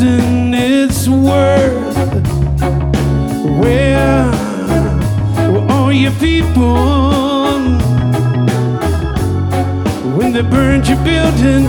losing its worth. Where were all your people when they burned your building